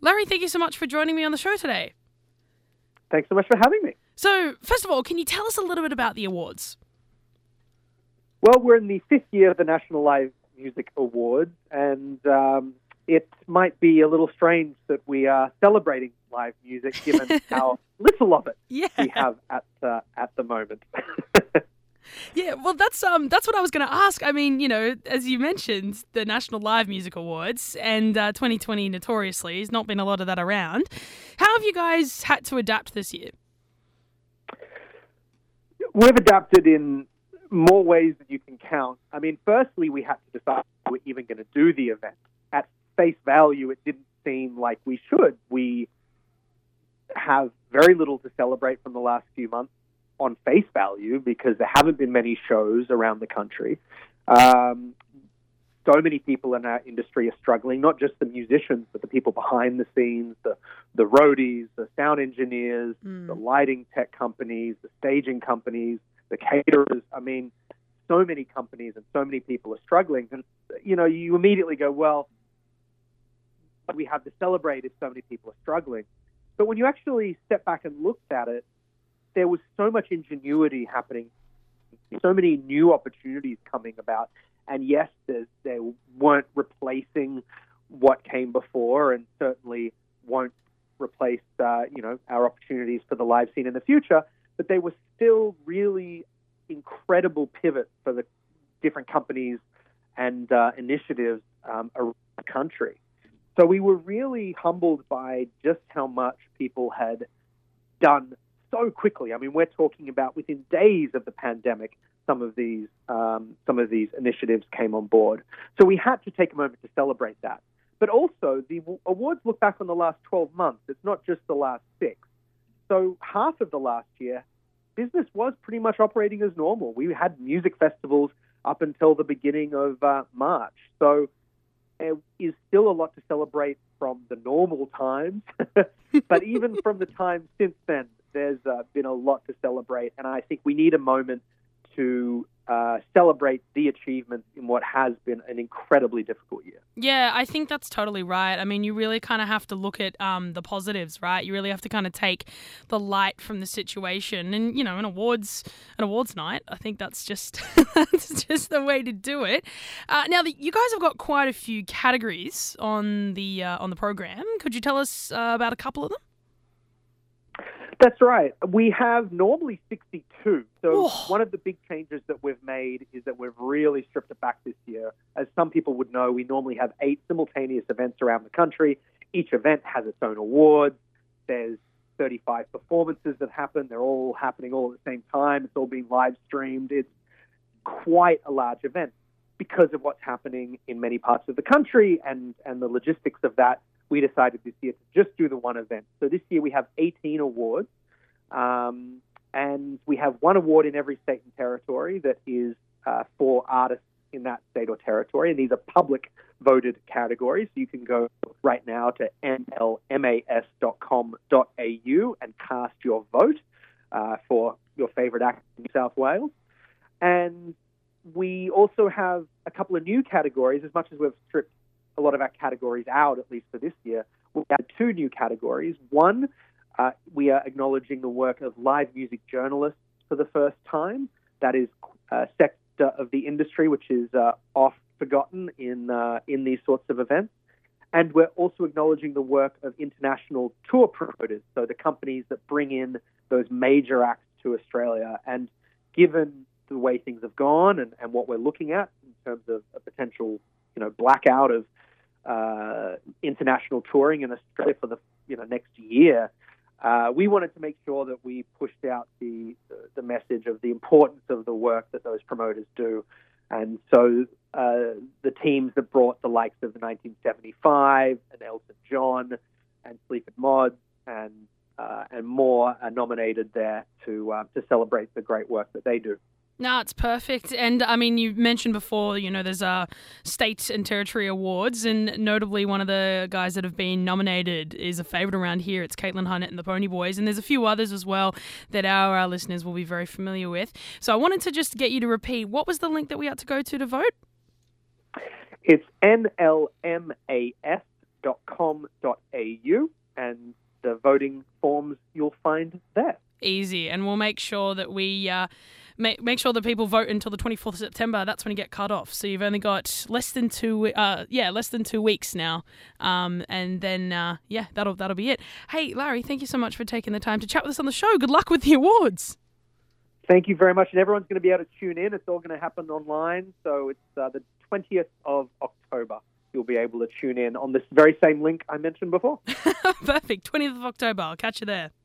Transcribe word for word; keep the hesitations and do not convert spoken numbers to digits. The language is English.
Larry, thank you so much for joining me on the show today. Thanks so much for having me. So, first of all, can you tell us a little bit about the awards? Well, we're in the fifth year of the National Live Music Awards, and um, it might be a little strange that we are celebrating live music given how little of it yeah. we have at uh, at the moment. Yeah, well, that's um, that's what I was going to ask. I mean, you know, as you mentioned, the National Live Music Awards and uh, twenty twenty notoriously has not been a lot of that around. How have you guys had to adapt this year? We've adapted in more ways than you can count. I mean, firstly, we had to decide if we were even going to do the event. At face value, it didn't seem like we should. We have very little to celebrate from the last few months on face value because there haven't been many shows around the country. Um, so many people in our industry are struggling, not just the musicians, but the people behind the scenes, the, the roadies, the sound engineers, mm. the lighting tech companies, the staging companies, the caterers. I mean, so many companies and so many people are struggling. And, you know, you immediately go, well, what we have to celebrate if so many people are struggling. But when you actually step back and look at it, there was so much ingenuity happening, so many new opportunities coming about. And yes, they weren't replacing what came before and certainly won't replace, uh, you know, our opportunities for the live scene in the future. But they were still really incredible pivots for the different companies and uh, initiatives um, around the country. So we were really humbled by just how much people had done so quickly. I mean, we're talking about within days of the pandemic, some of these um, some of these initiatives came on board. So we had to take a moment to celebrate that. But also, the awards look back on the last twelve months. It's not just the last six. So half of the last year, business was pretty much operating as normal. We had music festivals up until the beginning of uh, March. So there is still a lot to celebrate from the normal times. But even from the time since then, there's uh, been a lot to celebrate. And I think we need a moment to uh, celebrate the achievements in what has been an incredibly difficult year. Yeah, I think that's totally right. I mean, you really kind of have to look at um, the positives, right? You really have to kind of take the light from the situation. And, you know, an awards an awards night, I think that's just that's just the way to do it. Uh, now, the, you guys have got quite a few categories on the uh, on the program. Could you tell us uh, about a couple of them? That's right. We have normally sixty-two. So oh. one of the big changes that we've made is that we've really stripped it back this year. As some people would know, we normally have eight simultaneous events around the country. Each event has its own awards. There's thirty-five performances that happen. They're all happening all at the same time. It's all being live streamed. It's quite a large event. Because of what's happening in many parts of the country and, and the logistics of that, we decided this year to just do the one event. So this year we have eighteen awards, um, and we have one award in every state and territory that is uh, for artists in that state or territory. And these are public voted categories. So you can go right now to n l m a s dot com dot a u and cast your vote uh, for your favorite act in New South Wales. And we also have a couple of new categories. As much as we've stripped a lot of our categories out, at least for this year, we added two new categories. One, uh, we are acknowledging the work of live music journalists for the first time. That is a sector of the industry which is uh, oft forgotten in uh, in these sorts of events. And we're also acknowledging the work of international tour promoters, so the companies that bring in those major acts to Australia. And given the way things have gone and, and what we're looking at in terms of a potential, you know, blackout of uh, international touring in Australia for the you know next year, uh, we wanted to make sure that we pushed out the the message of the importance of the work that those promoters do. And so uh, the teams that brought the likes of the nineteen seventy-five and Elton John and Sleaford Mods and uh, and more are nominated there to uh, to celebrate the great work that they do. No, it's perfect. And I mean, you mentioned before, you know, there's uh, state and territory awards, and notably one of the guys that have been nominated is a favourite around here. It's Caitlin Hunnett and the Pony Boys, and there's a few others as well that our, our listeners will be very familiar with. So I wanted to just get you to repeat, what was the link that we had to go to to vote? It's n l m a s dot com dot a u, and the voting forms you'll find there. Easy, and we'll make sure that we uh, make make sure that people vote until the twenty-fourth of September. That's when you get cut off. So you've only got less than two, uh, yeah, less than two weeks now, um, and then uh, yeah, that'll that'll be it. Hey, Larry, thank you so much for taking the time to chat with us on the show. Good luck with the awards. Thank you very much, and everyone's going to be able to tune in. It's all going to happen online, so it's uh, the twentieth of October. You'll be able to tune in on this very same link I mentioned before. Perfect. twentieth of October. I'll catch you there.